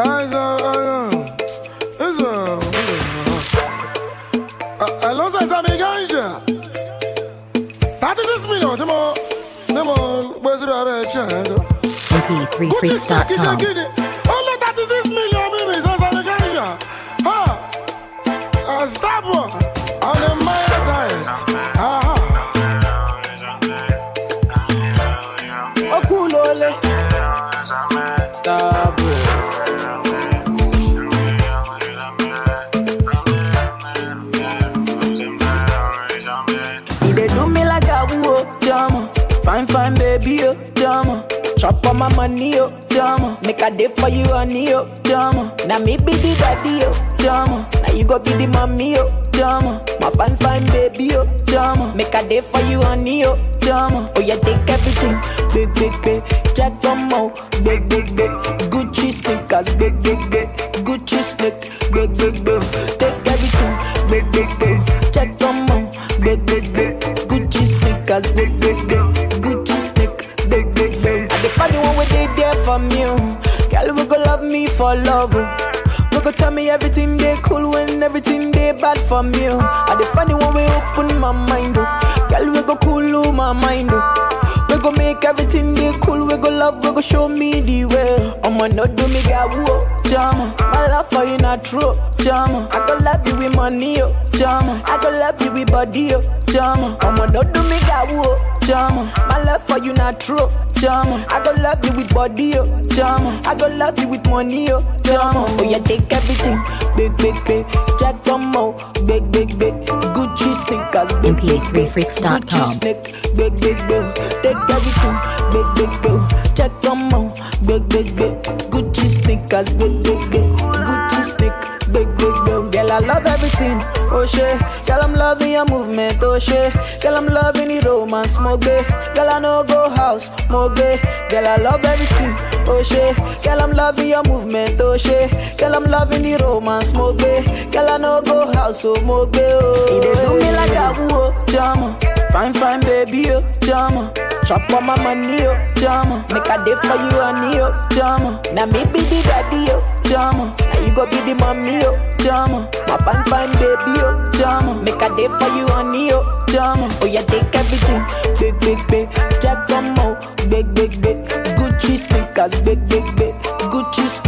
Allons, ça m'égage. That is this million, mp3freaks.com. Oh, that is this million, baby. Ça m'égage. Stop on the mind diet. Oh, cool, ole. Stop it. They do me like a woo, drama. Fine, baby, oh, drama. Chop on my money, oh, drama. Make a day for you, honey, oh, drama. Now me be the daddy, oh, drama. Now you go be the mommy, oh, drama. My fine, baby, oh, drama. Make a day for you, honey, oh, drama. Oh, yeah, take everything, big, Jack Bomo, big, Gucci sneakers, big, Gucci sneak, big, take everything, big, Jack Bomo, big, Gucci sneakers, big, Gucci sneak, big. And the funny one when they there from you, girl, we go love me for love. We go tell me everything they cool when everything they bad from you. And the funny one we open my mind, girl, we go cool my mind. We go make everything they cool, we go love, we go show me the way. I'ma not do me got whoa, drama. My love for you not true, drama. I go love you with money, oh, drama. I go love you with body, oh, drama. I'ma not do me got whoa, drama. My love for you not true, drama. I go love you with body, oh, drama. I go love you with money, oh, drama. Oh yeah, take everything, big, Jack Bomo, big, Gucci sneakers, big, mp3freaks.com. Gucci sneak, big, take everything, big, Jack Bomo, big, Gucci sneakers, big, Gucci sneak, big. Girl, I love everything, oh shit. Girl, I'm loving your movement, oh shit. Girl, I'm loving the romance, moge. Girl, I know go house, moge. Girl, I love everything, oh shit. Girl, I'm loving your movement, oh shit. Girl, I'm loving the romance, moge. Girl, I know go house, oh moge, oh. They do me like a woo, drama. Fine, baby, oh, drama. Chop on my money, oh, drama. Make a day for you, honey, oh, drama. Now me be the daddy, oh, drama. Now you go be the mommy, oh, drama. My fine, baby, oh, drama. Make a day for you, honey, oh, drama. Oh, yeah, take everything, big, Jack Bomo, big, Gucci sneakers, big, Gucci